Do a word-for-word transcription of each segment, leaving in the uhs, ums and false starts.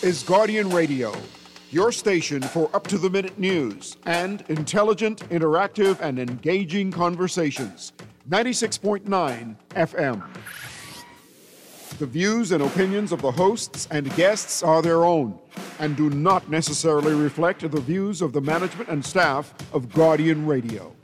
is Guardian Radio, your station for up-to-the-minute news and intelligent, interactive, and engaging conversations. ninety-six point nine F M. The views and opinions of the hosts and guests are their own and do not necessarily reflect the views of the management and staff of Guardian Radio.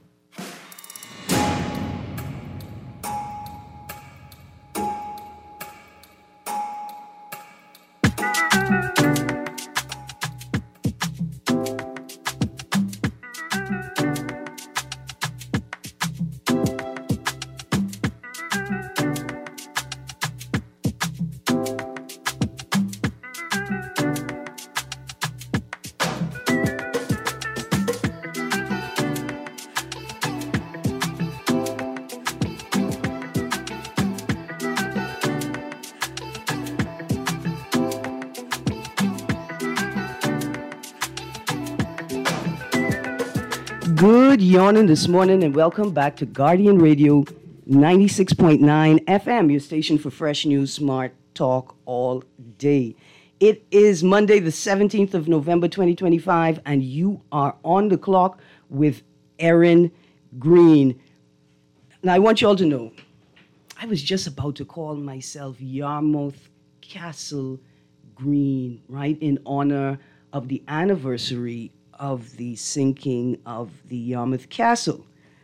Good yawning this morning and welcome back to Guardian Radio ninety-six point nine F M, your station for fresh news, smart talk all day. It is Monday the seventeenth of November twenty twenty-five and you are on the clock with Erin Green. Now I want you all to know, I was just about to call myself Yarmouth Castle Green, right, in honor of the anniversary of the sinking of the Yarmouth Castle.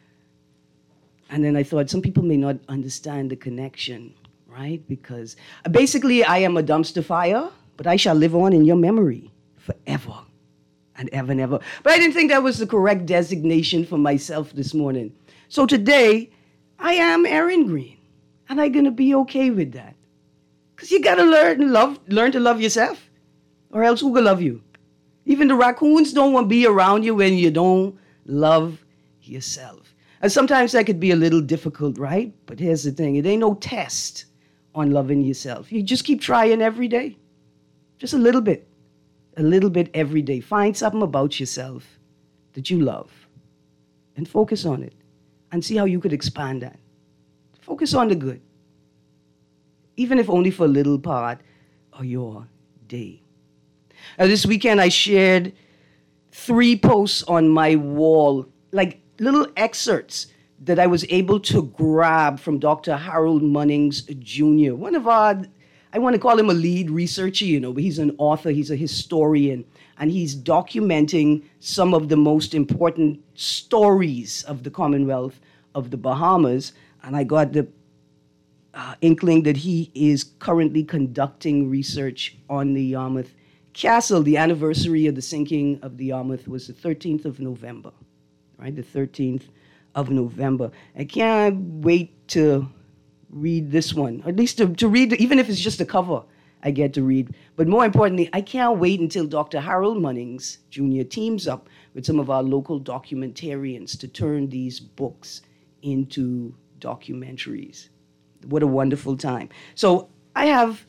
And then I thought some people may not understand the connection, right? Because uh, basically I am a dumpster fire, but I shall live on in your memory forever and ever and ever. But I didn't think that was the correct designation for myself this morning. So today, I am Erin Green, and I'm gonna be okay with that. Because you gotta learn to love, learn to love yourself, or else who gonna love you? Even the raccoons don't want to be around you when you don't love yourself. And sometimes that could be a little difficult, right? But here's the thing. It ain't no test on loving yourself. You just keep trying every day. Just a little bit. A little bit every day. Find something about yourself that you love and focus on it and see how you could expand that. Focus on the good, even if only for a little part of your day. Uh, this weekend, I shared three posts on my wall, like little excerpts that I was able to grab from Doctor Harold Munnings Junior One of our, I want to call him a lead researcher, you know, but he's an author, he's a historian, and he's documenting some of the most important stories of the Commonwealth of the Bahamas. And I got the uh, inkling that he is currently conducting research on the Yarmouth Castle. The anniversary of the sinking of the Yarmouth was the thirteenth of November, right? The thirteenth of November. I can't wait to read this one, or at least to, to read, even if it's just a cover I get to read. But more importantly, I can't wait until Doctor Harold Munnings Junior teams up with some of our local documentarians to turn these books into documentaries. What a wonderful time. So I have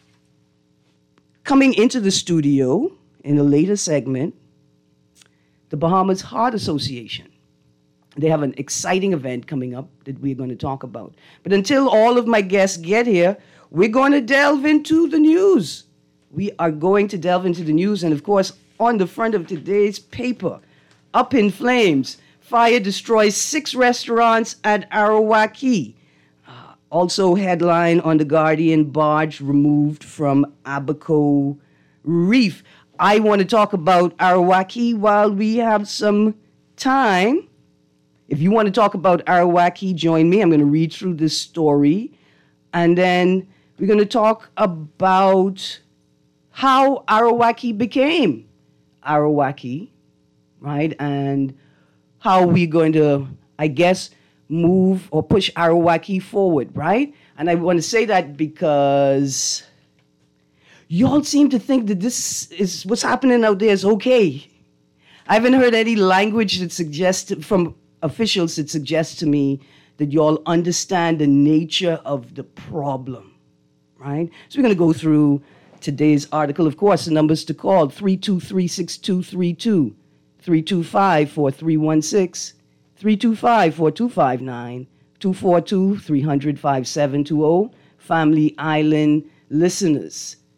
coming into the studio in a later segment, the Bahamas Heart Association. They have an exciting event coming up that we're going to talk about. But until all of my guests get here, we're going to delve into the news. We are going to delve into the news. And of course, on the front of today's paper, up in flames, fire destroys six restaurants at Arawak. Also headline on The Guardian, barge removed from Abaco Reef. I want to talk about Arawak while we have some time. If you want to talk about Arawak, join me. I'm going to read through this story. And then we're going to talk about how Arawak became Arawak, right? And how we're going to, I guess, move or push Arawak forward, right? And I want to say that because y'all seem to think that this is what's happening out there is okay. I haven't heard any language that suggests from officials that suggests to me that y'all understand the nature of the problem, right? So we're going to go through today's article. Of course, the numbers to call, three two three, six two three two, three two five, four three one six, three two five, four two five nine, two four two, three hundred, five seven two zero. Family Island listeners,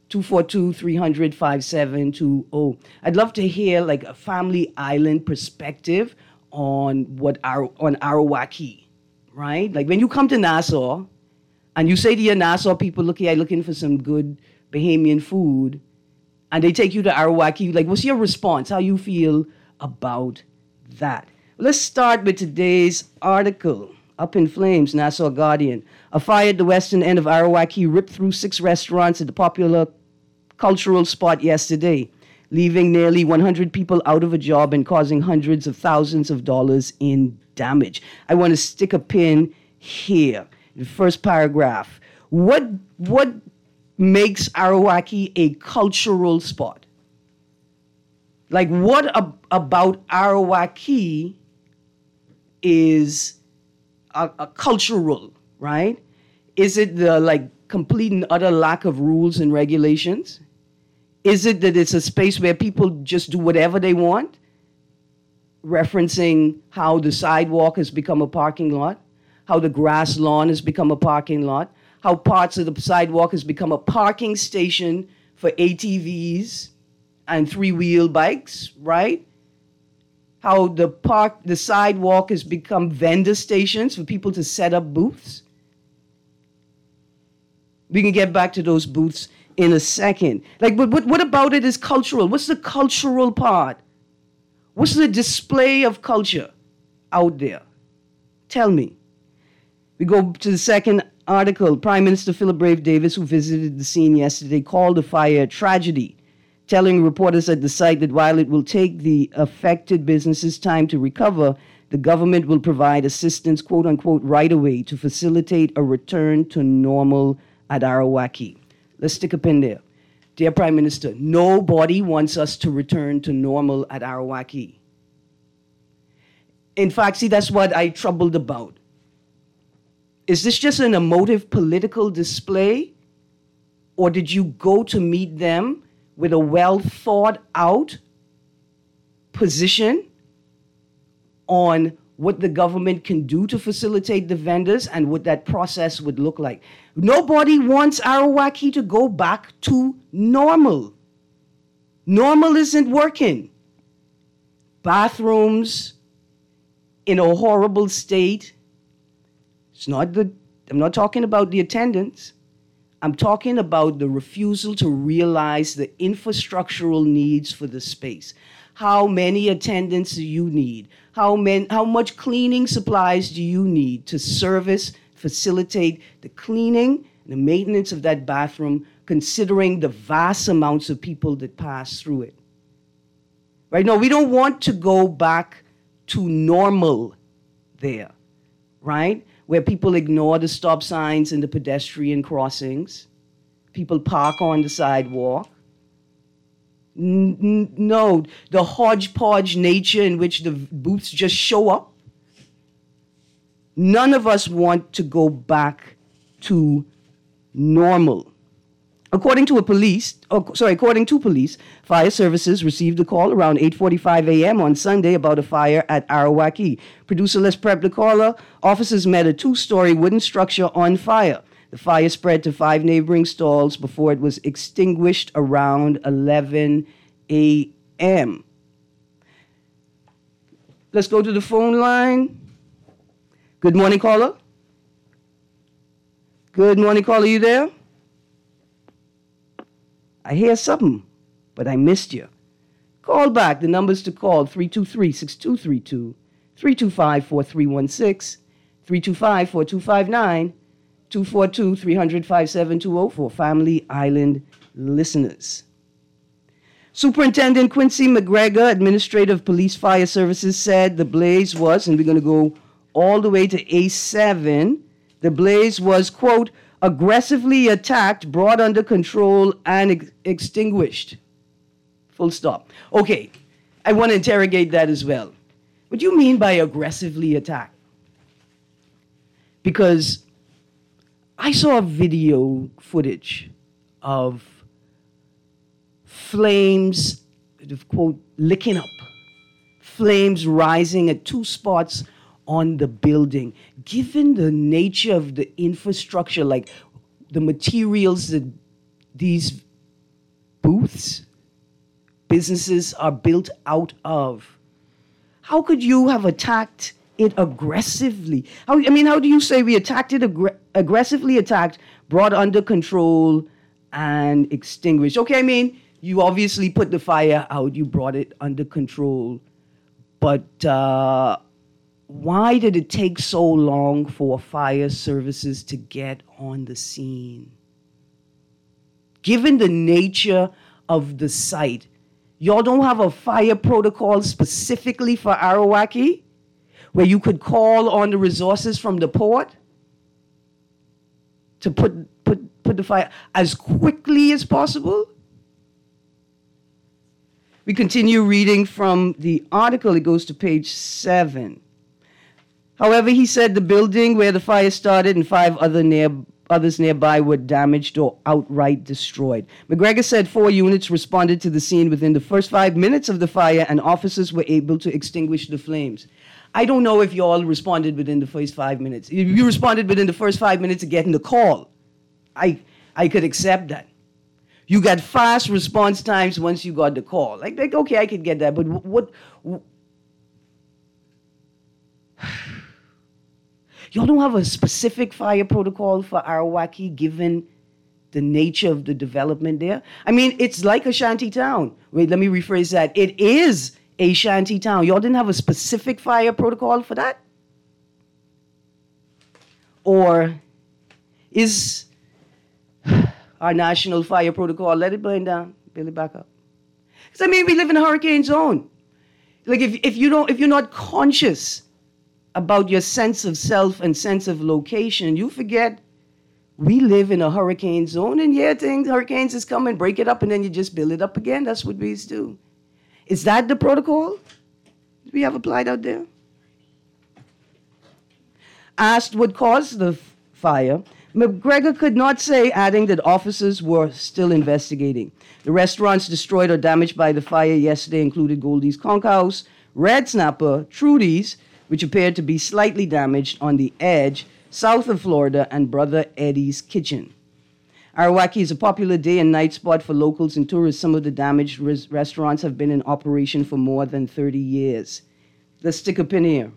two four two, three hundred, five seven two zero. I'd love to hear like a Family Island perspective on what Ar- on Arawaki, right? Like when you come to Nassau and you say to your Nassau people, look here, looking for some good Bahamian food, and they take you to Arawaki, like what's your response? How you feel about that? Let's start with today's article. Up in flames, Nassau Guardian. A fire at the western end of Arawaki ripped through six restaurants at the popular cultural spot yesterday, leaving nearly one hundred people out of a job and causing hundreds of thousands of dollars in damage. I want to stick a pin here. The first paragraph. What, what makes Arawaki a cultural spot? Like what ab- about Arawaki is A, a cultural, right? Is it the like complete and utter lack of rules and regulations? Is it that it's a space where people just do whatever they want? Referencing how the sidewalk has become a parking lot, how the grass lawn has become a parking lot, how parts of the sidewalk has become a parking station for A T Vs and three-wheel bikes, right? How the park, the sidewalk has become vendor stations for people to set up booths. We can get back to those booths in a second. Like, but what, what about it is cultural? What's the cultural part? What's the display of culture out there? Tell me. We go to the second article. Prime Minister Philip Brave Davis, who visited the scene yesterday, called the fire a tragedy, telling reporters at the site that while it will take the affected businesses time to recover, the government will provide assistance, quote unquote, right away to facilitate a return to normal at Arawaki. Let's stick a pin there. Dear Prime Minister, nobody wants us to return to normal at Arawaki. In fact, see, that's what I troubled about. Is this just an emotive political display? Or did you go to meet them with a well-thought-out position on what the government can do to facilitate the vendors and what that process would look like? Nobody wants Arawaki to go back to normal. Normal isn't working. Bathrooms in a horrible state. It's not the, I'm not talking about the attendance. I'm talking about the refusal to realize the infrastructural needs for the space. How many attendants do you need? How many, how much cleaning supplies do you need to service, facilitate the cleaning and the maintenance of that bathroom, considering the vast amounts of people that pass through it? Right? No, we don't want to go back to normal there, right? Where people ignore the stop signs and the pedestrian crossings. People park on the sidewalk. N- n- no, the hodgepodge nature in which the booths just show up. None of us want to go back to normal. According to a police, oh, sorry, according to police, fire services received a call around eight forty-five a.m. on Sunday about a fire at Arawaki. Producer, let's prep the caller. Officers met a two-story wooden structure on fire. The fire spread to five neighboring stalls before it was extinguished around eleven a.m. Let's go to the phone line. Good morning, caller. Good morning, caller. You there? I hear something, but I missed you. Call back. The numbers to call, three two three, six two three two, three two five, four three one six, three two five, four two five nine, two four two, three hundred, five seven two zero for Family Island listeners. Superintendent Quincy McGregor, Administrative Police Fire Services, said the blaze was, and we're going to go all the way to A seven, the blaze was, quote, aggressively attacked, brought under control, and ex- extinguished. Full stop. Okay, I want to interrogate that as well. What do you mean by aggressively attacked? Because I saw video footage of flames, quote, licking up, flames rising at two spots on the building. Given the nature of the infrastructure, like the materials that these booths businesses are built out of. How could you have attacked it aggressively? How, I mean, how do you say we attacked it, aggr- aggressively attacked, brought under control, and extinguished? Okay, I mean, you obviously put the fire out, you brought it under control, but uh, why did it take so long for fire services to get on the scene? Given the nature of the site, y'all don't have a fire protocol specifically for Arawaki, where you could call on the resources from the port to put, put, put the fire as quickly as possible? We continue reading from the article. It goes to page seven. However, he said the building where the fire started and five other near, others nearby were damaged or outright destroyed. McGregor said four units responded to the scene within the first five minutes of the fire, and officers were able to extinguish the flames. I don't know if you all responded within the first five minutes. If you responded within the first five minutes of getting the call, I, I could accept that. You got fast response times once you got the call. Like, like okay, I could get that, but what... what Y'all don't have a specific fire protocol for Arawaki given the nature of the development there? I mean, it's like a shanty town. Wait, let me rephrase that. It is a shanty town. Y'all didn't have a specific fire protocol for that? Or is our national fire protocol, let it burn down, build it back up? Because, I mean, we live in a hurricane zone. Like, if, if, you don't, if you're not conscious about your sense of self and sense of location, you forget we live in a hurricane zone, and yeah, things, hurricanes is coming, break it up, and then you just build it up again. That's what we do. Is that the protocol we have applied out there? Asked what caused the f- fire, McGregor could not say, adding that officers were still investigating. The restaurants destroyed or damaged by the fire yesterday included Goldie's Conch House, Red Snapper, Trudy's, which appeared to be slightly damaged on the edge, south of Florida, and Brother Eddie's Kitchen. Arawaki is a popular day and night spot for locals and tourists. Some of the damaged res- restaurants have been in operation for more than thirty years. Let's stick a pin here.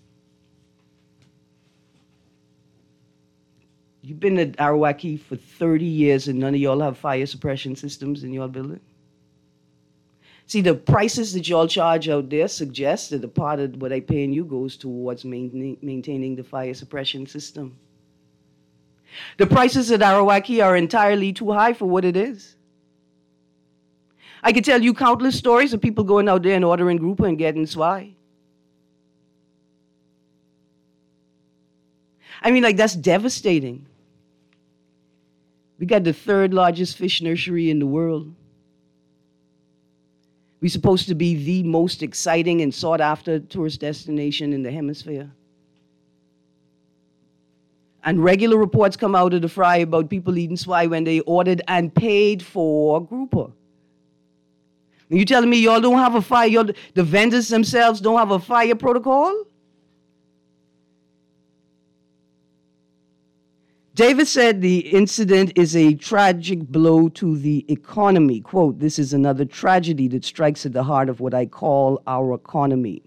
You've been at Arawaki for thirty years and none of y'all have fire suppression systems in your building? See, the prices that y'all charge out there suggest that a part of what I paying you goes towards maintaining, maintaining the fire suppression system. The prices at Arawaki are entirely too high for what it is. I could tell you countless stories of people going out there and ordering grouper and getting S W I. I mean, like, that's devastating. We got the third largest fish nursery in the world. We're supposed to be the most exciting and sought-after tourist destination in the hemisphere. And regular reports come out of the fry about people eating S W I when they ordered and paid for grouper. And you telling me y'all don't have a fire, y'all, the vendors themselves don't have a fire protocol? David said the incident is a tragic blow to the economy. Quote, this is another tragedy that strikes at the heart of what I call our economy.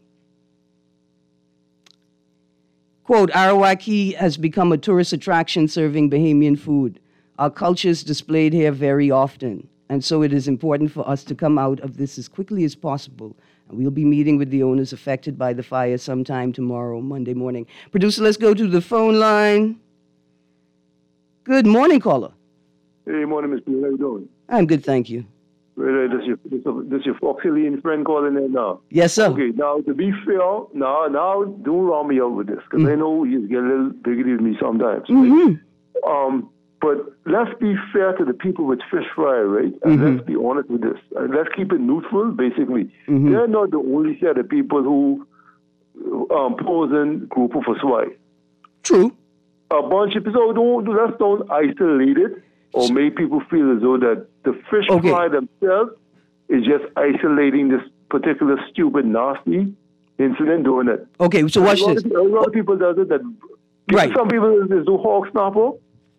Quote, Arawaki has become a tourist attraction serving Bahamian food. Our culture is displayed here very often, and so it is important for us to come out of this as quickly as possible. And we'll be meeting with the owners affected by the fire sometime tomorrow, Monday morning. Producer, let's go to the phone line. Good morning, caller. Hey, morning, Mister How you doing? I'm good, thank you. Well, this your this, this your Foxylene friend calling in now. Yes, sir. Okay, now to be fair, now now don't round me out with this because mm. I know he's getting a little bigger than me sometimes. Mm-hmm. Right? Um, but let's be fair to the people with fish fry, right? And mm-hmm. let's be honest with this. And let's keep it neutral. Basically, mm-hmm. they're not the only set of people who um pose in group for S W I. True. A bunch of people, so don't, let's don't isolate it or make people feel as though that the fish okay. fry themselves is just isolating this particular stupid, nasty incident doing it. Okay, so watch a this. Of, a lot of people does it. That right. Some people do hog snapper.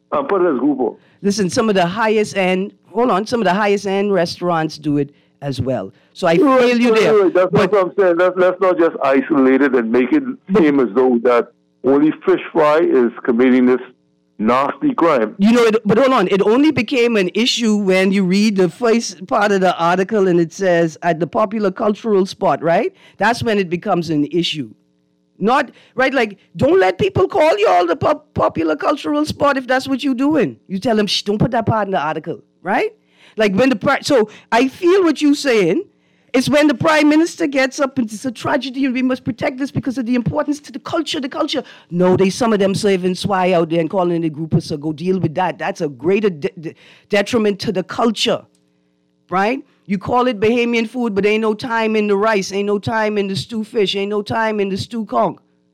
and put it as Grupo. Listen, some of the highest end, hold on, some of the highest end restaurants do it as well. So I Right, feel you right, there. right. That's But what I'm saying. Let's, let's not just isolate it and make it seem as though that only Fish Fry is committing this nasty crime. you know, it, but hold on, it only became an issue when you read the first part of the article and it says at the popular cultural spot, right? That's when it becomes an issue. Not, right, like, don't let people call you all the pop- popular cultural spot if that's what you're doing. You tell them, shh, don't put that part in the article, right? Like when the, pri- so I feel what you're saying. It's when the prime minister gets up and it's a tragedy and we must protect this because of the importance to the culture, the culture. No, they, some of them serving swai out there and calling it group, so go deal with that. That's a greater de- de- detriment to the culture, right? You call it Bahamian food, but ain't no time in the rice, ain't no time in the stew fish, ain't no time in the stew conch.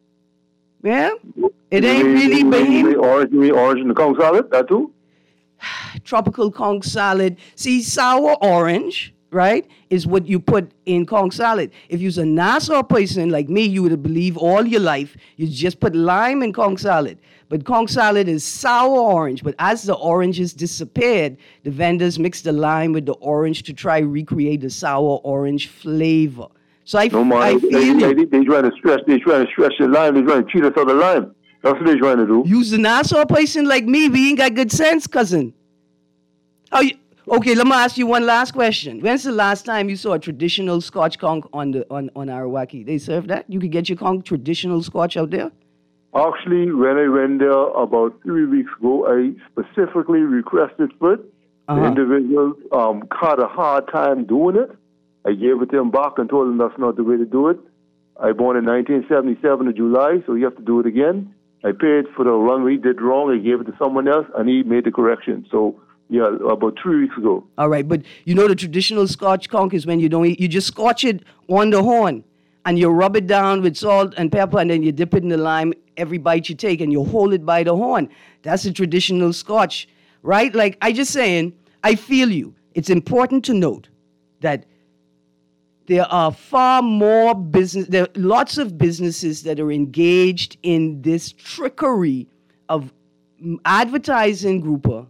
Yeah? It ain't You mean- really you mean- you Bahamian. mean Orange, you mean orange in the conch salad? That too? Tropical conch salad. See, sour orange, right, is what you put in conch salad. If you're a Nassau person like me, you would believe all your life you just put lime in conch salad. But conch salad is sour orange. But as the oranges disappeared, the vendors mixed the lime with the orange to try recreate the sour orange flavor. So I, No f- more. I They, feel they, you. they, they trying to stretch. They trying to stretch the lime. They trying to cheat us out of lime. That's what they trying to do. You's a Nassau person like me. We ain't got good sense, cousin. How you? Okay, let me ask you one last question. When's the last time you saw a traditional Scotch conch on the on on Arawaki? They serve that. You could get your conch traditional Scotch out there. Actually, when I went there about three weeks ago, I specifically requested for it. Uh-huh. The individuals um, had a hard time doing it. I gave it to them back and told them that's not the way to do it. I born in nineteen seventy-seven in July, so you have to do it again. I paid for the run we did wrong. I gave it to someone else, and he made the correction. So, yeah, about three weeks ago. All right, but you know the traditional Scotch conch is when you don't eat, you just scotch it on the horn and you rub it down with salt and pepper and then you dip it in the lime every bite you take and you hold it by the horn. That's a traditional Scotch, right? Like I just saying, I feel you. It's important to note that there are far more business, there are lots of businesses that are engaged in this trickery of mm, advertising grouper,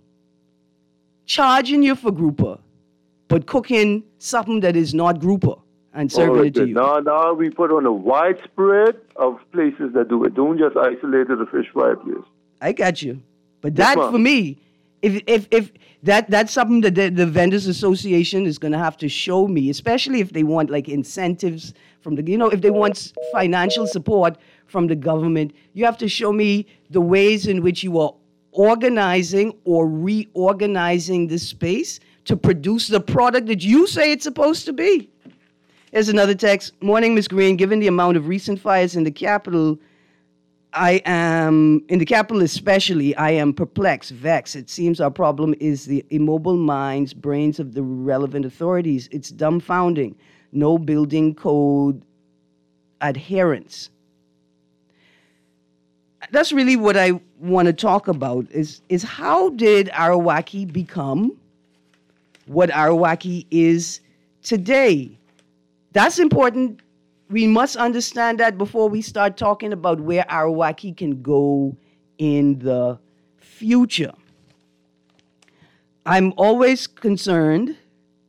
charging you for grouper, but cooking something that is not grouper and serving it to you. Now, now we put on a widespread of places that do it. Don't just isolate to the fish fry place. I got you. But Yes, that, ma'am. for me, if if if that that's something that the, the vendors association is going to have to show me, especially if they want like incentives from the, you know, if they want s- financial support from the government, you have to show me the ways in which you are organizing or reorganizing this space to produce the product that you say it's supposed to be. Here's another text. Morning, Miz Green. Given the amount of recent fires in the capital, I am, in the capital especially, I am perplexed, vexed. It seems our problem is the immobile minds, brains of the relevant authorities. It's dumbfounding. No building code adherence. That's really what I want to talk about is, is how did Arawaki become what Arawaki is today? That's important. We must understand that before we start talking about where Arawaki can go in the future. I'm always concerned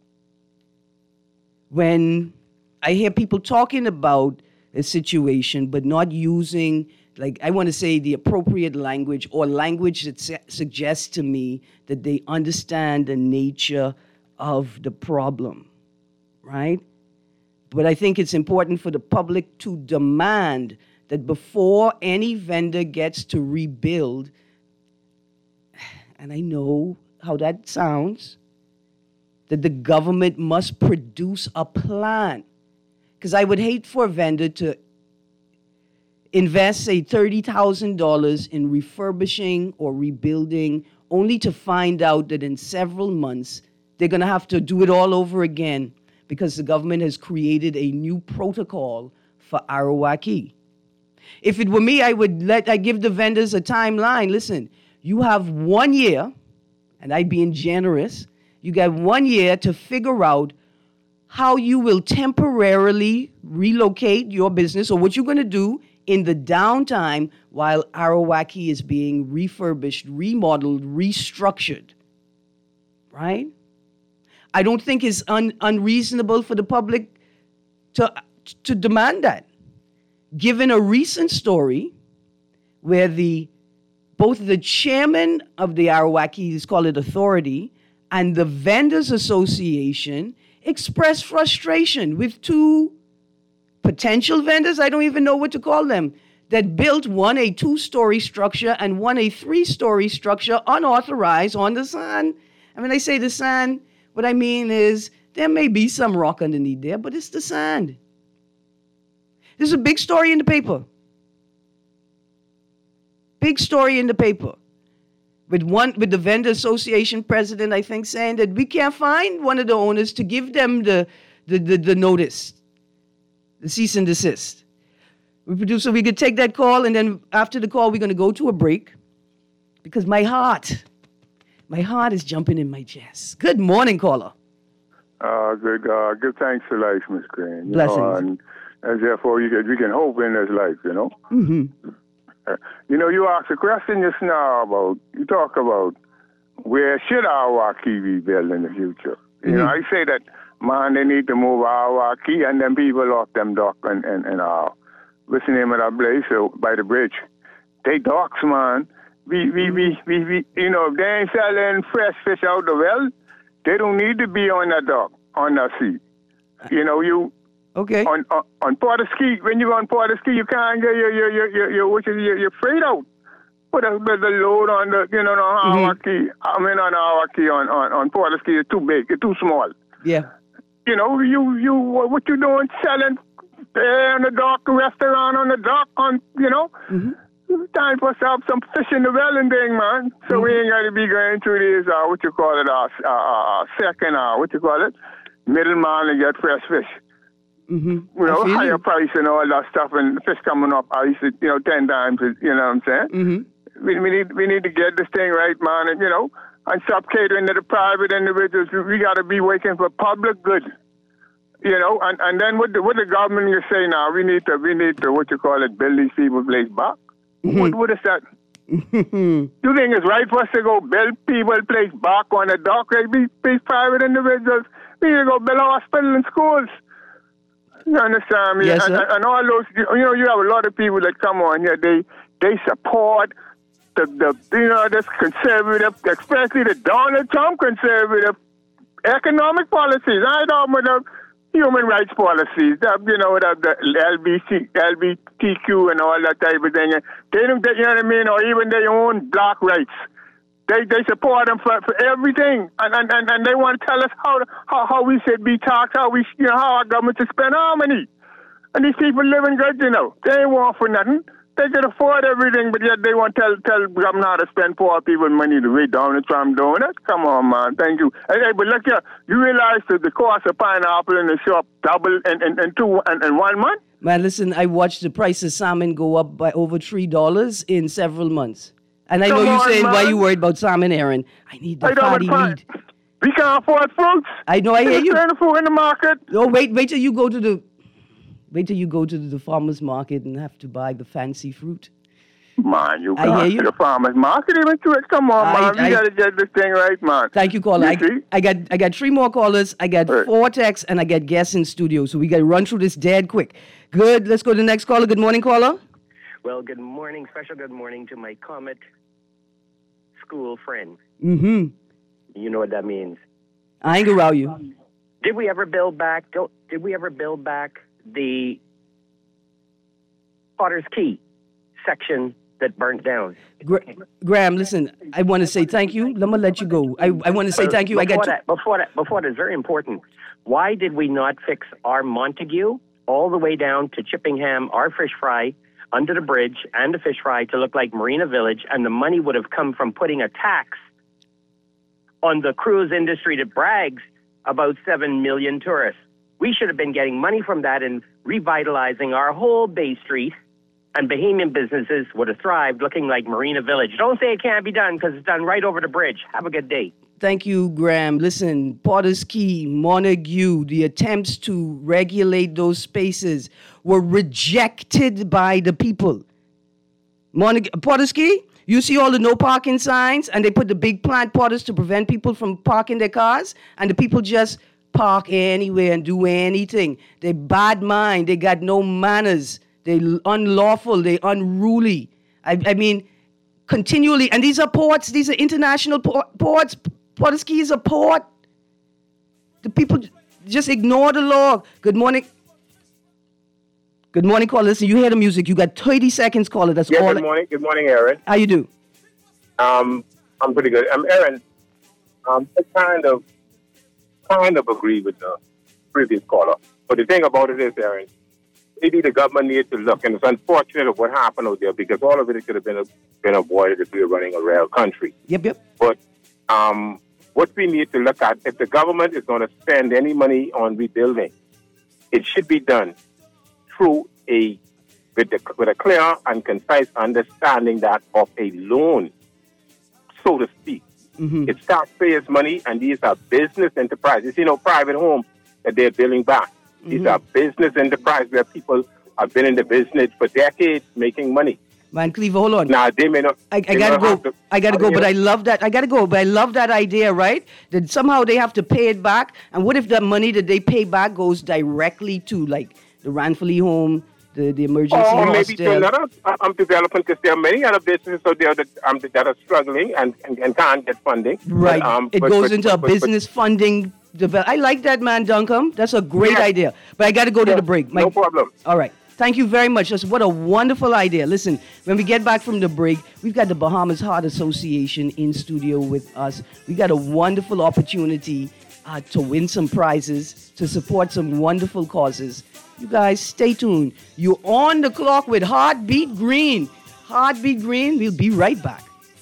when I hear people talking about a situation but not using, like, I want to say the appropriate language or language that su- suggests to me that they understand the nature of the problem, right? But I think it's important for the public to demand that before any vendor gets to rebuild, and I know how that sounds, that the government must produce a plan. Because I would hate for a vendor to invest, say, thirty thousand dollars in refurbishing or rebuilding, only to find out that in several months, they're going to have to do it all over again because the government has created a new protocol for Arawaki. If it were me, I would let, I give the vendors a timeline. Listen, you have one year, and I'd being generous, you got one year to figure out how you will temporarily relocate your business or what you're going to do in the downtime while Arawaki is being refurbished, remodeled, restructured, right? I don't think it's un- unreasonable for the public to, to demand that. Given a recent story where the both the chairman of the Arawaki, let's call it authority, and the Vendors Association expressed frustration with two potential vendors, I don't even know what to call them, that built one a two-story structure and one a three-story structure unauthorized on the sand. And when I say the sand, what I mean is there may be some rock underneath there, but it's the sand. There's a big story in the paper. Big story in the paper. With one, with the Vendor Association president, I think, saying that we can't find one of the owners to give them the the, the, the notice, the cease and desist. We producer, we could take that call, and then after the call, we're going to go to a break because my heart, my heart is jumping in my chest. Good morning, caller. Uh, good, uh, good thanks to life, Miss Green. You Blessings. know, and, and therefore, you can, you can hope in this life, you know. Mm-hmm. Uh, you know, you asked a question just now about, you talk about where should Arawaki be built in the future. You Mm-hmm. know, I say that, man, they need to move Arawaki and then people off them dock and, and, and uh, what's the name of that place uh, by the bridge? They docks, man. We, we, we, we, we, you know, if they ain't selling fresh fish out the well, they don't need to be on that dock, on that sea. You know, you, Okay. On on, on Port-of-Ski, when you go on Port-of-Ski, you can't get your your your your, your which is your, your freight out. Put the, the, the load on the you know the Arawaki. Mm-hmm. I mean on Arawaki on on on Port-of-Ski is too big, it's too small. Yeah. You know you you what you doing selling there on the dock, restaurant on the dock on you know. Mm-hmm. It's time for us to have some fish in the well and thing, man. So mm-hmm. we ain't got to be going through these uh, what you call it uh, uh, uh second uh, what you call it middleman and get fresh fish. Mm-hmm. You know, higher you. price and all that stuff, and fish coming up ice, you know, ten times. You know what I'm saying? Mm-hmm. We, we need we need to get this thing right, man, and you know, and stop catering to the private individuals. We got to be working for public good. You know, and, and then what the, what the government is saying now, we need to we need to what you call it, build these people place back. Mm-hmm. What what is that? Mm-hmm. You think it's right for us to go build people place back on the dock? Like these, these private individuals, we need to go build hospitals and schools. You understand me? Yes, and, sir. and all those, you know, you have a lot of people that come on here. They they support the, the you know, this conservative, especially the Donald Trump conservative economic policies. I don't know the human rights policies, the, you know, the, the L B C, L G B T Q and all that type of thing. They don't, you know what I mean, or even their own black rights. They they support them for, for everything, and, and, and, and they want to tell us how, how how we should be taxed, how we you know how our government should spend our money. And these people living good, you know. They ain't want for nothing. They can afford everything, but yet they want to tell tell government how to spend poor people money the way Donald Trump doing it. Come on, man. Thank you. Hey, hey, but look here, you realize that the cost of pineapple in the shop doubled in, in, in two in, in one month? Man, listen, I watched the price of salmon go up by over three dollars in several months. And I Come know you're on, saying, man. why you worried about salmon, Aaron? I need the I fatty don't meat. We can't afford fruits. I know, I hear you. There's food in the market. No, wait, wait till you go to the, wait till you go to the farmer's market and have to buy the fancy fruit. Man, you I can't hear you. to the farmer's market even to it. Come on, I- man. We I- got to get this thing right, man. Thank you, caller. You I, see? I got I got three more callers. I got Right. four texts, and I got guests in studio. So we got to run through this dead quick. Good. Let's go to the next caller. Good morning, caller. Well, good morning. Special good morning to my Comet school friend. Mm-hmm. You know what that means. I ain't gonna row you. Did we ever build back? Don't, did we ever build back the Potter's Key section that burnt down? Gra- Graham, listen. I want to say thank you. I'm gonna let you go. I, I want to say thank you. I Before got. that, before that, before that, it's very important. Why did we not fix our Montague all the way down to Chippingham, our fish fry, under the bridge and the fish fry to look like Marina Village, and the money would have come from putting a tax on the cruise industry that brags about seven million tourists. We should have been getting money from that and revitalizing our whole Bay Street, and Bahamian businesses would have thrived looking like Marina Village. Don't say it can't be done, because it's done right over the bridge. Have a good day. Thank you, Graham. Listen, Potter's Key, Montague, the attempts to regulate those spaces were rejected by the people. Montague, Potter's Key, you see all the no parking signs, and they put the big plant potters to prevent people from parking their cars, and the people just park anywhere and do anything. They bad mind. They got no manners. They unlawful. They unruly. I, I mean, continually. And these are ports. These are international port, ports. Potter's Key is a port. The people just ignore the law. Good morning. Good morning, caller. Listen, you hear the music. You got thirty seconds, caller. That's yeah, all. Good morning. Good morning, Aaron. How you do? Um, I'm pretty good. I'm um, Aaron. Um, I kind of, kind of agree with the previous caller. But the thing about it is, Aaron, maybe the government needs to look, and it's unfortunate of what happened out there because all of it could have been been avoided if we were running a real country. Yep, yep. But um, what we need to look at, if the government is going to spend any money on rebuilding, it should be done through a with, the, with a clear and concise understanding that of a loan, so to speak. Mm-hmm. It's taxpayers' money, and these are business enterprises. You know, private home that they're building back. Mm-hmm. These are business enterprises where people have been in the business for decades making money. Man, Cleaver, hold on. Now, they may not. I, I gotta go. To, I gotta go, but I love that. I gotta go, but I love that idea, right? That somehow they have to pay it back. And what if the money that they pay back goes directly to, like, the Ranfurly home, the, the emergency or hostel? maybe to another um, development, because there are many other businesses out there that, um, that are struggling and, and, and can't get funding. Right. But, um, it but, goes but, into but, a but, business but, funding. Develop- I like that, man, Duncombe. That's a great yeah. idea. But I got to go yeah. to the break. My, no problem. All right. Thank you very much. That's what a wonderful idea. Listen, when we get back from the break, we've got the Bahamas Heart Association in studio with us. We got a wonderful opportunity uh, to win some prizes, to support some wonderful causes. You guys, stay tuned. You're on the clock with Heartbeat Green. Heartbeat Green. We'll be right back.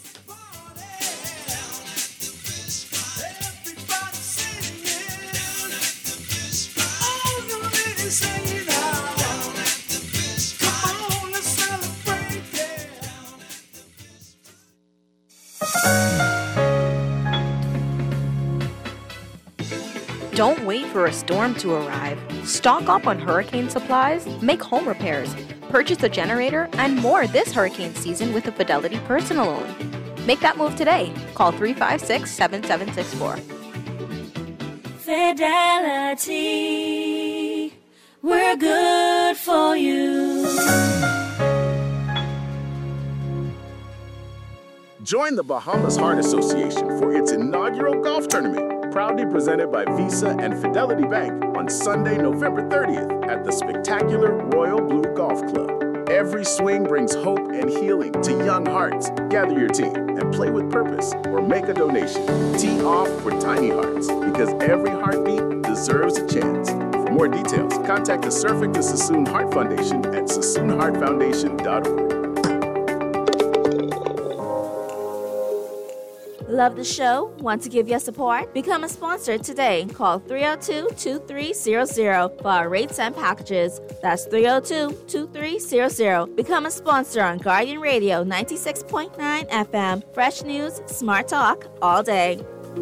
Don't wait for a storm to arrive. Stock up on hurricane supplies, make home repairs, purchase a generator, and more this hurricane season with a Fidelity personal loan. Make that move today. Call three five six, seven seven six four. Fidelity, we're good for you. Join the Bahamas Heart Association for its inaugural golf tournament, proudly presented by Visa and Fidelity Bank on Sunday, November thirtieth at the spectacular Royal Blue Golf Club. Every swing brings hope and healing to young hearts. Gather your team and play with purpose or make a donation. Tee off for tiny hearts because every heartbeat deserves a chance. For more details, contact the Surfing the Sassoon Heart Foundation at sassoon heart foundation dot org. Love the show? Want to give your support? Become a sponsor today. Call three oh two, two three zero zero for our rates and packages. That's three oh two, two three zero zero. Become a sponsor on Guardian Radio ninety-six point nine F M. Fresh news, smart talk, all day.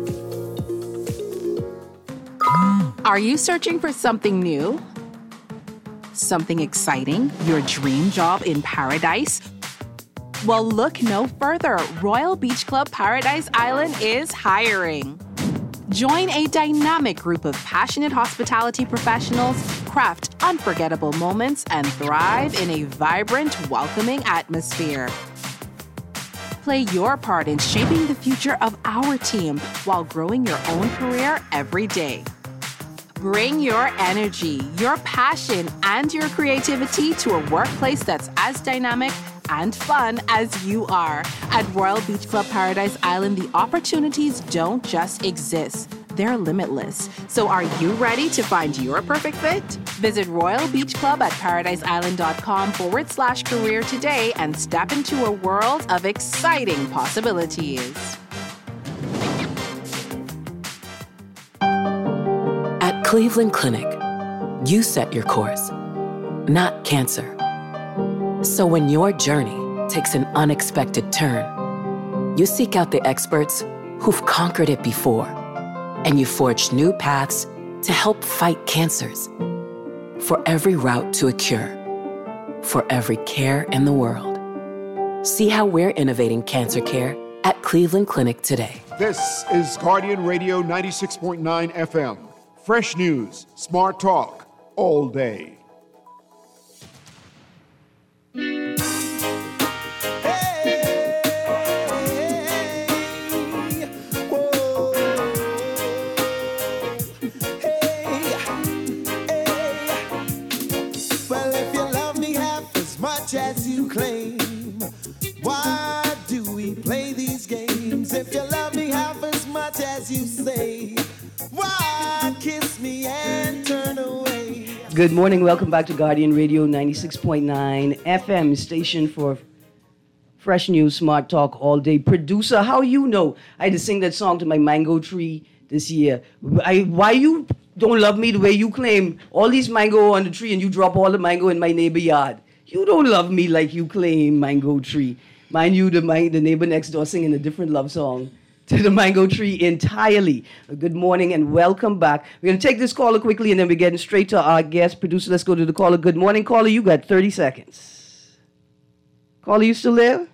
Are you searching for something new? Something exciting? Your dream job in paradise? Well, look no further. Royal Beach Club Paradise Island is hiring. Join a dynamic group of passionate hospitality professionals, craft unforgettable moments, and thrive in a vibrant, welcoming atmosphere. Play your part in shaping the future of our team while growing your own career every day. Bring your energy, your passion, and your creativity to a workplace that's as dynamic and fun as you are. At Royal Beach Club Paradise Island, the opportunities don't just exist. They're limitless. So are you ready to find your perfect fit? Visit Royal Beach Club at paradiseisland.com forward slash career today and step into a world of exciting possibilities. At Cleveland Clinic, you set your course, not cancer. So when your journey takes an unexpected turn, you seek out the experts who've conquered it before, and you forged new paths to help fight cancers. For every route to a cure, for every care in the world. See how we're innovating cancer care at Cleveland Clinic today. This is Guardian Radio ninety-six point nine F M. Fresh news, smart talk, all day. As you claim, why do we play these games? If you love me half as much as you say, why kiss me and turn away? Good morning. Welcome back to Guardian Radio ninety-six point nine F M, station for fresh news, smart talk all day. Producer, how you know I had to sing that song to my mango tree this year? I, why you don't love me the way you claim? All these mango on the tree and you drop all the mango in my neighbor yard. You don't love me like you claim, mango tree. Mind you, the, my, the neighbor next door singing a different love song to the mango tree entirely. Good morning and welcome back. We're going to take this caller quickly and then we're getting straight to our guest producer. Let's go to the caller. Good morning, caller. You got thirty seconds. Caller, you still there?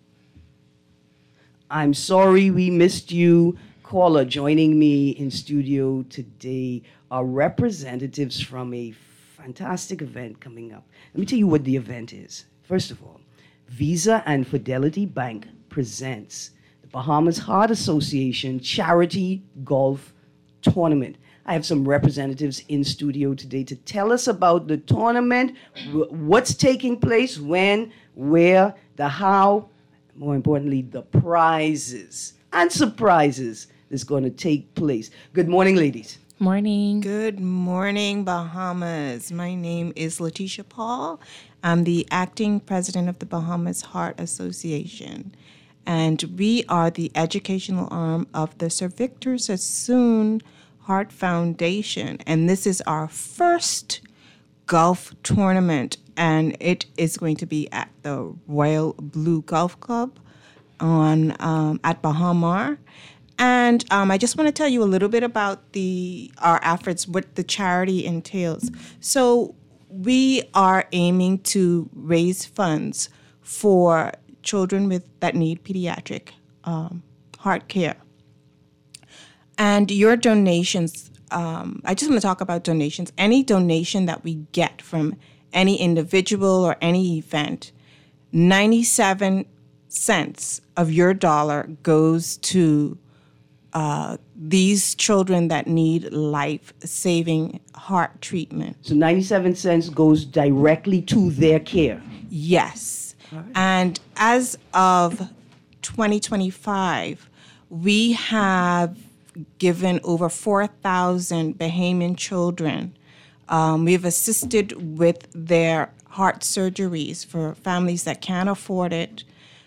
I'm sorry we missed you. Caller, joining me in studio today are representatives from a fantastic event coming up. Let me tell you what the event is. First of all, Visa and Fidelity Bank presents the Bahamas Heart Association Charity Golf Tournament. I have some representatives in studio today to tell us about the tournament, what's taking place, when, where, the how, more importantly, the prizes and surprises that's going to take place. Good morning, ladies. Morning. Good morning, Bahamas. My name is Letitia Paul. I'm the acting president of the Bahamas Heart Association. And we are the educational arm of the Sir Victor Sassoon Heart Foundation. And this is our first golf tournament. And it is going to be at the Royal Blue Golf Club on um, at Bahamar. And um, I just want to tell you a little bit about the our efforts, what the charity entails. So we are aiming to raise funds for children with that need pediatric um, heart care. And your donations, um, I just want to talk about donations. Any donation that we get from any individual or any event, ninety-seven cents of your dollar goes to Uh, these children that need life-saving heart treatment. So ninety-seven cents goes directly to their care? Yes. Right. And as of twenty twenty-five, we have given over four thousand Bahamian children. Um, we've assisted with their heart surgeries for families that can't afford it.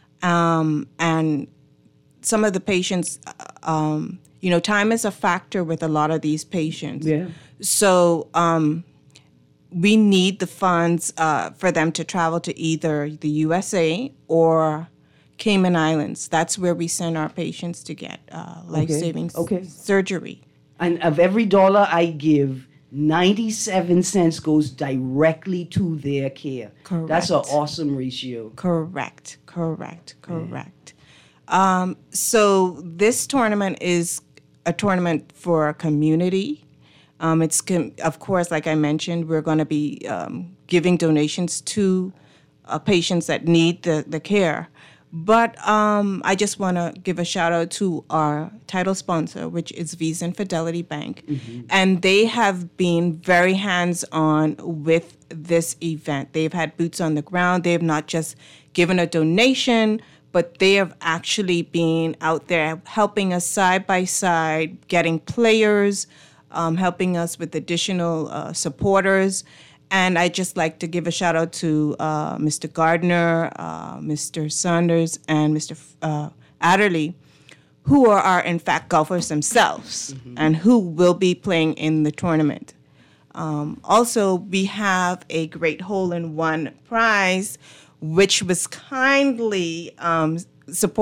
Um, and some of the patients, um, you know, time is a factor with a lot of these patients. Yeah. So um, we need the funds uh, for them to travel to either the U S A or Cayman Islands. That's where we send our patients to get uh, life-saving okay. Okay. surgery. And of every dollar I give, ninety-seven cents goes directly to their care. Correct. That's an awesome ratio. Correct, correct, correct. Um, so this tournament is a tournament for a community. Um, it's, com- of course, like I mentioned, we're going to be um, giving donations to uh, patients that need the, the care. But um, I just want to give a shout out to our title sponsor, which is Visa and Fidelity Bank. Mm-hmm. And they have been very hands-on with this event. They've had boots on the ground. They have not just given a donation, but they have actually been out there helping us side by side, getting players, um, helping us with additional uh, supporters. And I'd just like to give a shout out to uh, Mister Gardner, uh, Mister Saunders, and Mister F- uh, Adderley, who are, are in fact golfers themselves, mm-hmm. and who will be playing in the tournament. Um, also, we have a great hole-in-one prize, which was kindly um, supported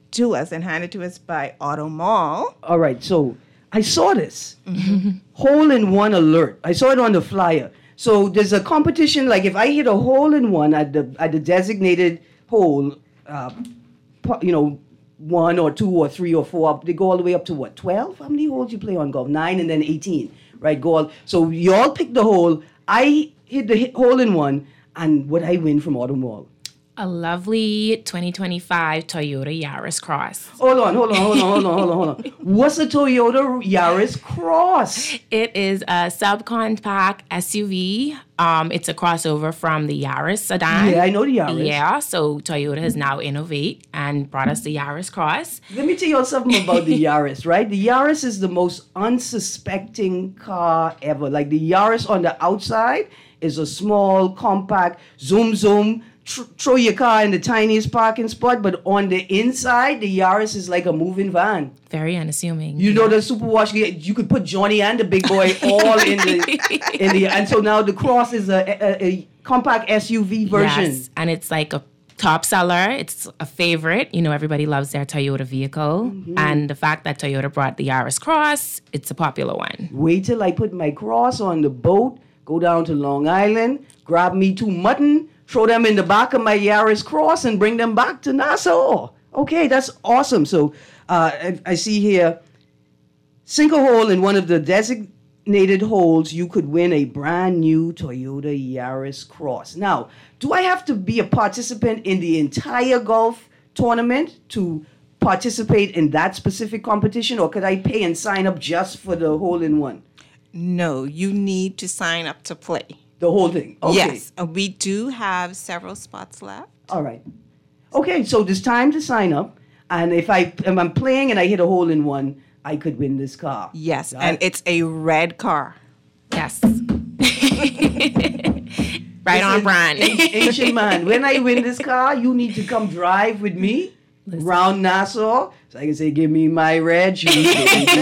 to us and handed to us by Auto Mall. All right, so I saw this. Mm-hmm. Hole in one alert. I saw it on the flyer. So there's a competition, like if I hit a hole in one at the at the designated hole, uh, you know, one or two or three or four, up, they go all the way up to what, twelve? How many holes you play on golf? Nine and then eighteen, right? Go all, so you all pick the hole. I hit the hit hole in one, and what I win from Auto Mall? A lovely twenty twenty-five Toyota Yaris Cross. Hold on, hold on, hold on, hold on, hold on, hold on. What's a Toyota Yaris Cross? It is a subcompact S U V. Um, it's a crossover from the Yaris sedan. Yeah, I know the Yaris. Yeah, so Toyota has now innovate and brought us the Yaris Cross. Let me tell you something about the Yaris, right? The Yaris is the most unsuspecting car ever. Like the Yaris on the outside is a small, compact, zoom, zoom, Tr- throw your car in the tiniest parking spot, but on the inside, the Yaris is like a moving van. Very unassuming. You know the superwash, you could put Johnny and the big boy all in the in the, and so now the Cross is a, a, a compact S U V version. Yes, and it's like a top seller. It's a favorite. You know, everybody loves their Toyota vehicle, mm-hmm. and the fact that Toyota brought the Yaris Cross, it's a popular one. Wait till I put my Cross on the boat, go down to Long Island, grab me two mutton, throw them in the back of my Yaris Cross and bring them back to Nassau. Okay, that's awesome. So uh, I, I see here, sink a hole in one of the designated holes, you could win a brand new Toyota Yaris Cross. Now, do I have to be a participant in the entire golf tournament to participate in that specific competition, or could I pay and sign up just for the hole in one? No, you need to sign up to play. The whole thing? Okay. Yes. Uh, we do have several spots left. All right. Okay, so there's time to sign up. And if, I, if I'm playing and I hit a hole in one, I could win this car. Yes, right? And it's a red car. Yes. Right on brand. Ancient man, when I win this car, you need to come drive with me Listen. around Nassau. So I can say, give me my red shoes,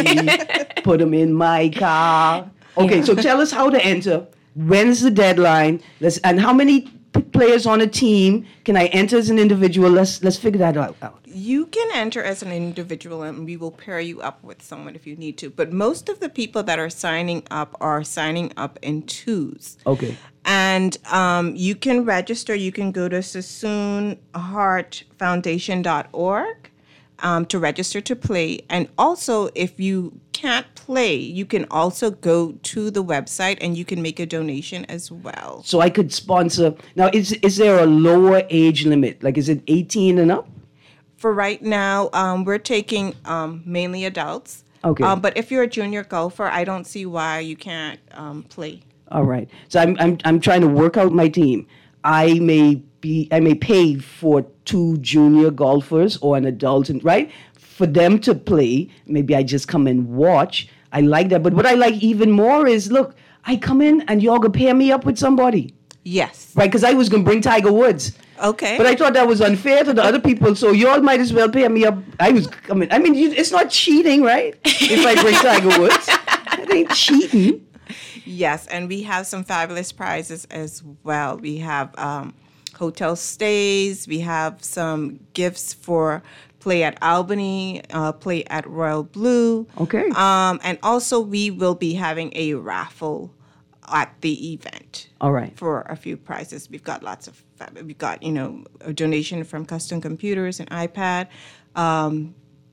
put them in my car. Okay, yeah. So tell us how to enter. When's the deadline? Let's, and how many p- players on a team can I enter as an individual? Let's let's figure that out, out. You can enter as an individual, and we will pair you up with someone if you need to. But most of the people that are signing up are signing up in twos. Okay. And um, you can register. You can go to Sassoon Heart Foundation dot org um, to register to play. And also, if you can't play, you can also go to the website and you can make a donation as well. So I could sponsor. Now, is is there a lower age limit? Like, is it eighteen and up? For right now, um, we're taking um, mainly adults. Okay. Um, but if you're a junior golfer, I don't see why you can't um, play. All right. So I'm I'm I'm trying to work out my team. I may be I may pay for two junior golfers or an adult, and right? For them to play, maybe I just come and watch. I like that. But what I like even more is, look, I come in and y'all gonna pair me up with somebody. Yes. Right, because I was gonna bring Tiger Woods. Okay. But I thought that was unfair to the other people, so y'all might as well pair me up. I was coming. I mean, you, it's not cheating, right? If I bring Tiger Woods, it ain't cheating. Yes, and we have some fabulous prizes as well. We have um, hotel stays. We have some gifts for play at Albany, uh, play at Royal Blue. Okay. Um, and also we will be having a raffle at the event. All right. For a few prizes. We've got lots of, we've got, you know, a donation from Custom Computers and iPad, um,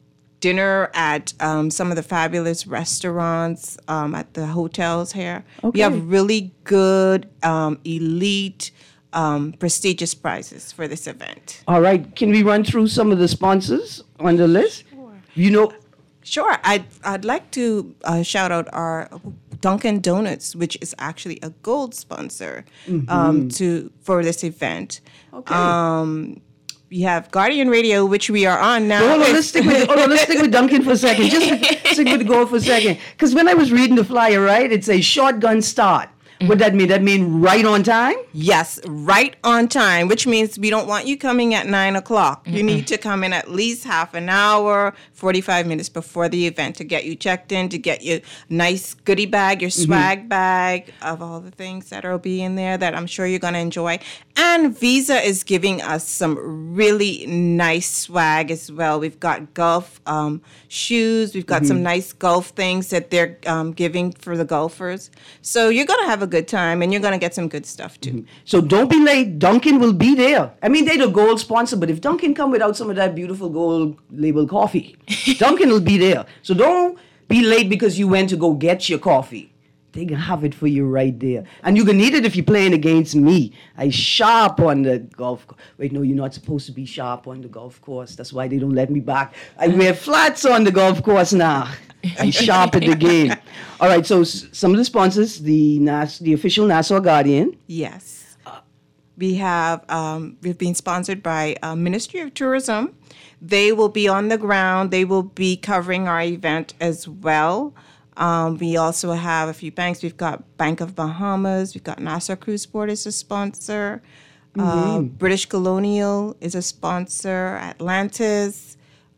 dinner at um, some of the fabulous restaurants um, at the hotels here. Okay. We have really good, um, elite, Um, prestigious prizes for this event. All right. Can we run through some of the sponsors on the list? Sure. You know. Sure. I'd, I'd like to uh, shout out our Dunkin' Donuts, which is actually a gold sponsor mm-hmm. um, to for this event. Okay. Um, we have Guardian Radio, which we are on now. No, hold on, let's stick with hold on, let's stick with Dunkin' for a second. Just stick with the gold for a second. Because when I was reading the flyer, right, it's a shotgun start. Mm-hmm. What that mean? That mean right on time? Yes, right on time, which means we don't want you coming at nine o'clock. Mm-hmm. You need to come in at least half an hour, forty-five minutes before the event to get you checked in, to get your nice goodie bag, your swag mm-hmm. bag of all the things that will be in there that I'm sure you're going to enjoy. And Visa is giving us some really nice swag as well. We've got golf um, shoes. We've got mm-hmm. some nice golf things that they're um, giving for the golfers. So you're going to have a good time, and you're going to get some good stuff, too. Mm-hmm. So don't be late. Dunkin' will be there. I mean, they're the gold sponsor, but if Dunkin' come without some of that beautiful gold label coffee, Dunkin' will be there. So don't be late because you went to go get your coffee. They can have it for you right there. And you can need it if you're playing against me. I sharp on the golf course. Wait, no, you're not supposed to be sharp on the golf course. That's why they don't let me back. I wear flats on the golf course now. I sharp at the game. All right, so s- some of the sponsors, the Nas- the official Nassau Guardian. Yes. Uh, we have, um, we've been sponsored by uh, Ministry of Tourism. They will be on the ground. They will be covering our event as well. Um, we also have a few banks. We've got Bank of Bahamas. We've got Nassau Cruise Port as a sponsor. Mm-hmm. Uh, British Colonial is a sponsor. Atlantis.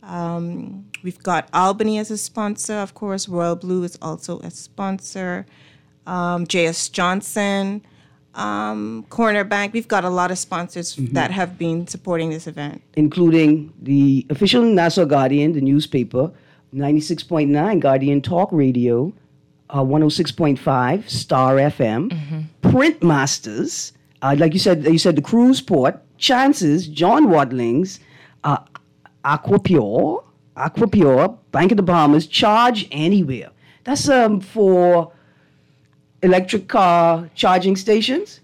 Um, we've got Albany as a sponsor. Of course, Royal Blue is also a sponsor. Um, J S Johnson. Um, Corner Bank. We've got a lot of sponsors mm-hmm. that have been supporting this event. Including the official Nassau Guardian, the newspaper, ninety-six point nine Guardian Talk Radio, uh, one oh six point five Star F M, mm-hmm. Print Masters, uh, like you said, you said the Cruise Port, Chances, John Wadlings, uh, Aquapure, Aquapure, Bank of the Bahamas, Charge Anywhere. That's um, for electric car charging stations.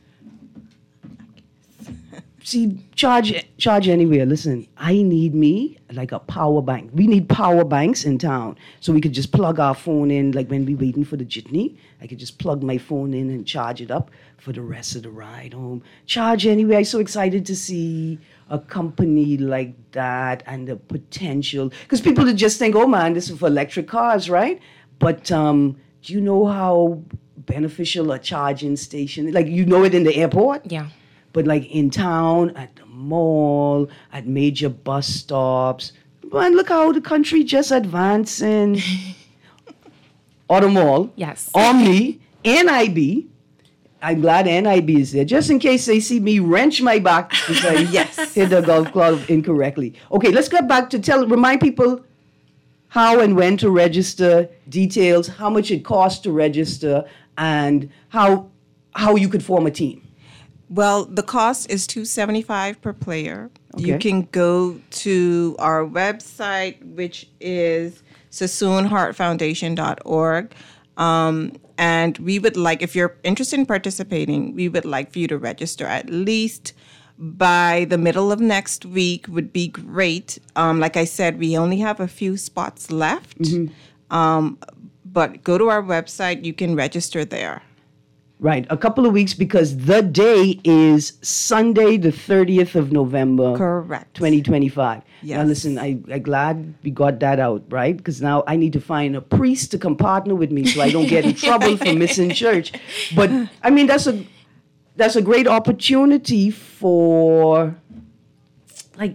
See, charge charge anywhere. Listen, I need me like a power bank. We need power banks in town. So we could just plug our phone in, like when we're waiting for the jitney. I could just plug my phone in and charge it up for the rest of the ride home. Charge anywhere. I'm so excited to see a company like that and the potential. Because people would just think, oh man, this is for electric cars, right? But um, do you know how beneficial a charging station is? Like, you know it in the airport? Yeah. But like in town, at the mall, at major bus stops. Man, look how the country just advancing. Auto Mall. Yes. Omni, N I B. I'm glad N I B is there, just in case they see me wrench my back to say, yes, hit the golf club incorrectly. Okay, let's get back to tell, remind people how and when to register, details, how much it costs to register, and how how you could form a team. Well, the cost is two hundred seventy-five dollars per player. Okay. You can go to our website, which is sassoon heart foundation dot org. Um, and we would like, if you're interested in participating, we would like for you to register at least by the middle of next week would be great. Um, like I said, we only have a few spots left. Mm-hmm. Um, but go to our website. You can register there. Right, a couple of weeks because the day is Sunday, the thirtieth of November. Correct. twenty twenty-five. Yes. Now listen, I, I'm glad we got that out, right? Because now I need to find a priest to come partner with me so I don't get in trouble for missing church. But, I mean, that's a that's a great opportunity for, like,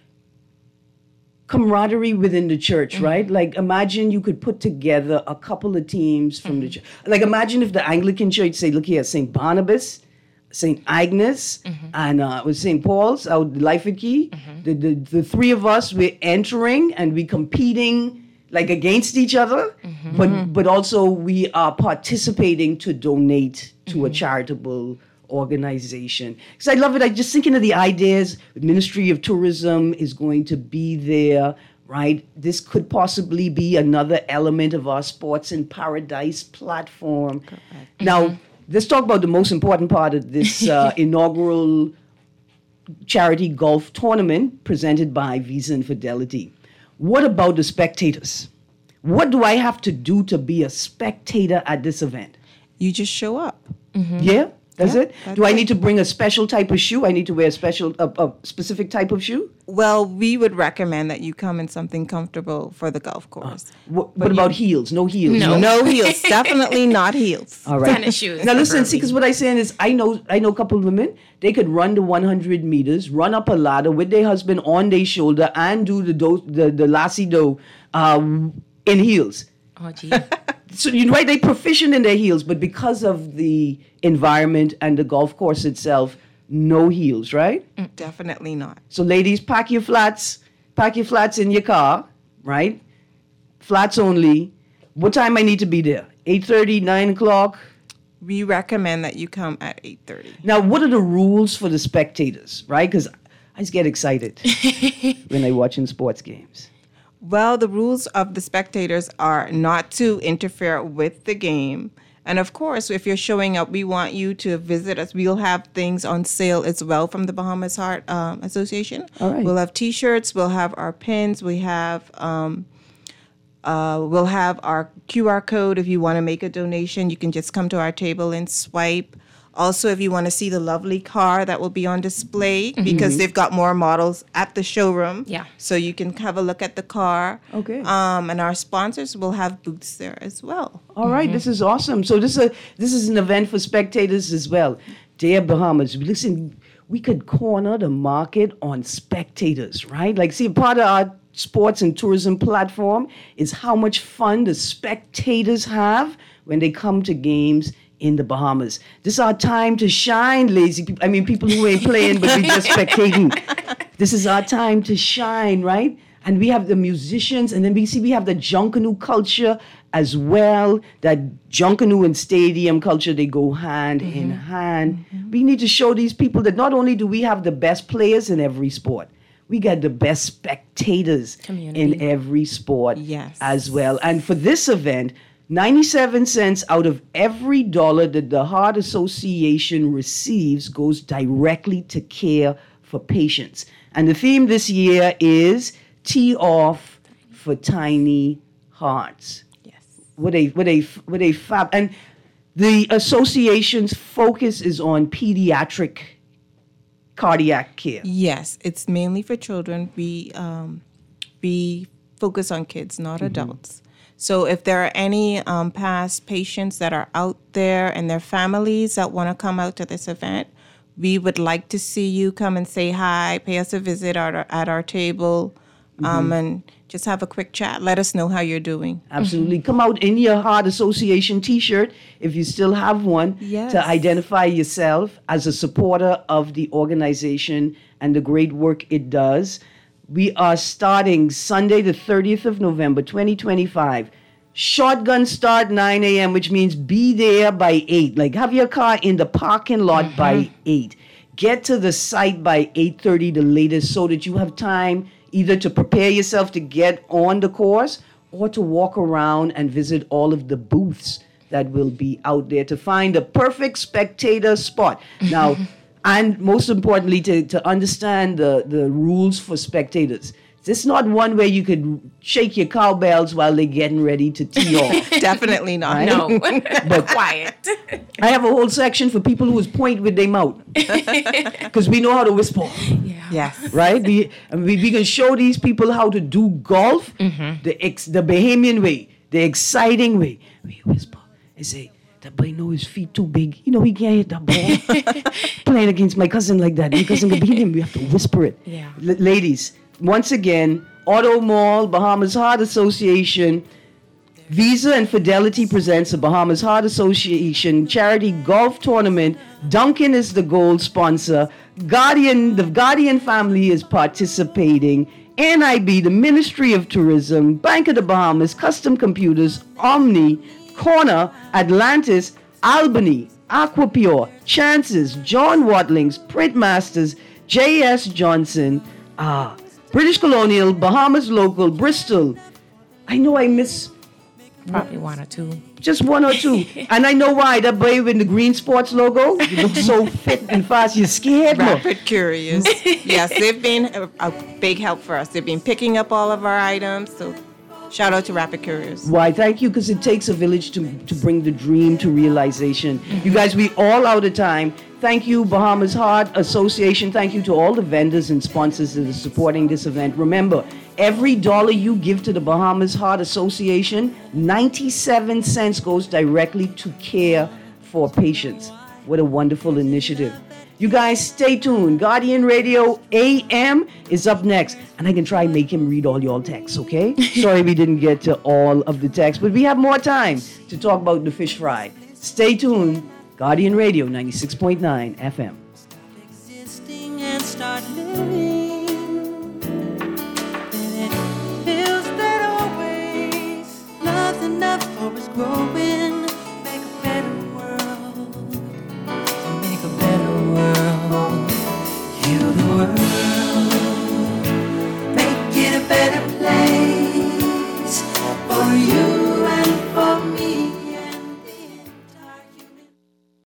camaraderie within the church, mm-hmm. right? Like, imagine you could put together a couple of teams from mm-hmm. the church. Like, imagine if the Anglican Church say, look here, Saint Barnabas, Saint Agnes, mm-hmm. and uh, with Saint Paul's, our Life-a-Key, mm-hmm. the, the the three of us, we're entering and we're competing like against each other, mm-hmm. but but also we are participating to donate to mm-hmm. a charitable organization. Because I love it. I just thinking of the ideas. The Ministry of Tourism is going to be there, right? This could possibly be another element of our Sports in Paradise platform. Correct. Now, mm-hmm. let's talk about the most important part of this uh, inaugural charity golf tournament presented by Visa and Fidelity. What about the spectators? What do I have to do to be a spectator at this event? You just show up. Mm-hmm. Yeah? Does Yeah, it? that's Do I it. need to bring a special type of shoe? I need to wear a special, a, a specific type of shoe? Well, we would recommend that you come in something comfortable for the golf course. What, what about heels? No heels? No, no heels. Definitely not heels. All right. Tennis shoes. Now listen, see, preferably. because what I'm saying is, I know, I know a couple of women. They could run the one hundred meters, run up a ladder with their husband on their shoulder, and do the do, the the lassie do um, in heels. Oh, gee. So you right, they proficient in their heels, but because of the environment and the golf course itself, no heels, right? Definitely not. So ladies, pack your flats, pack your flats in your car, right? Flats only. What time I need to be there? eight thirty, nine o'clock? We recommend that you come at eight thirty. Now, what are the rules for the spectators, right? Because I just get excited when I watching sports games. Well, the rules of the spectators are not to interfere with the game. And of course, if you're showing up, we want you to visit us. We'll have things on sale as well from the Bahamas Heart um, Association. All right. We'll have T-shirts. We'll have our pins. We have um, uh, we'll have our Q R code. If you want to make a donation, you can just come to our table and swipe. Also, if you want to see the lovely car that will be on display, because they've got more models at the showroom. Yeah. So you can have a look at the car. Okay. Um, and our sponsors will have booths there as well. All right, this is awesome. So this is a, this is an event for spectators as well. Dear Bahamas, listen, we could corner the market on spectators, right? Like, see, part of our sports and tourism platform is how much fun the spectators have when they come to games in the Bahamas. This is our time to shine, lazy people. I mean, people who ain't playing, but we just spectating. This is our time to shine, right? And we have the musicians, and then we see we have the Junkanoo culture as well. That Junkanoo and stadium culture, they go hand in hand. We need to show these people that not only do we have the best players in every sport, we got the best spectators Community. in every sport Yes. as well. And for this event, ninety-seven cents out of every dollar that the Heart Association receives goes directly to care for patients. And the theme this year is Tee Off for Tiny Hearts. Yes. What a what a what a fab. And the association's focus is on pediatric cardiac care. Yes, it's mainly for children. We um, we focus on kids, not adults. So if there are any um, past patients that are out there and their families that want to come out to this event, we would like to see you come and say hi, pay us a visit at our, at our table, um, and just have a quick chat. Let us know how you're doing. Absolutely. Come out in your Heart Association t-shirt, if you still have one, Yes. to identify yourself as a supporter of the organization and the great work it does. We are starting Sunday, the thirtieth of November, twenty twenty-five. Shotgun start nine a.m., which means be there by eight. Like, have your car in the parking lot by eight. Get to the site by eight thirty, the latest, so that you have time either to prepare yourself to get on the course or to walk around and visit all of the booths that will be out there to find the perfect spectator spot. Now, and most importantly, to, to understand the, the rules for spectators. This is not one where you could shake your cowbells while they're getting ready to tee off. Definitely not. Right? No, But quiet. I have a whole section for people who point with their mouth. Because we know how to whisper. Yes. Right? We, and we, we can show these people how to do golf the ex, the Bahamian way, the exciting way. We whisper and say, that boy know his feet too big. You know, he can't hit that ball. Playing against my cousin like that. My cousin can beat him. We have to whisper it. Yeah. L- ladies, once again, Auto Mall, Bahamas Heart Association, Visa and Fidelity presents the Bahamas Heart Association Charity Golf Tournament. Duncan is the gold sponsor. Guardian, the Guardian family is participating. N I B, the Ministry of Tourism, Bank of the Bahamas, Custom Computers, Omni, Corner, Atlantis, Albany, Aquapure, Chances, John Watlings, Printmasters, J S Johnson, ah, British Colonial, Bahamas Local, Bristol. I know I miss Probably one or two. just one or two. And I know why. That boy with the green sports logo, you look so fit and fast, you're scared, man. Rapid Curious. Yes, they've been a, a big help for us. They've been picking up all of our items. So Shout out to Rapid Couriers. Why, thank you, because it takes a village to, to bring the dream to realization. You guys, we all out of time. Thank you, Bahamas Heart Association. Thank you to all the vendors and sponsors that are supporting this event. Remember, every dollar you give to the Bahamas Heart Association, ninety-seven cents goes directly to care for patients. What a wonderful initiative. You guys stay tuned. Guardian Radio A M is up next. And I can try and make him read all your texts, okay? Sorry we didn't get to all of the texts, but we have more time to talk about the fish fry. Stay tuned. Guardian Radio ninety-six point nine F M. Existing and start living.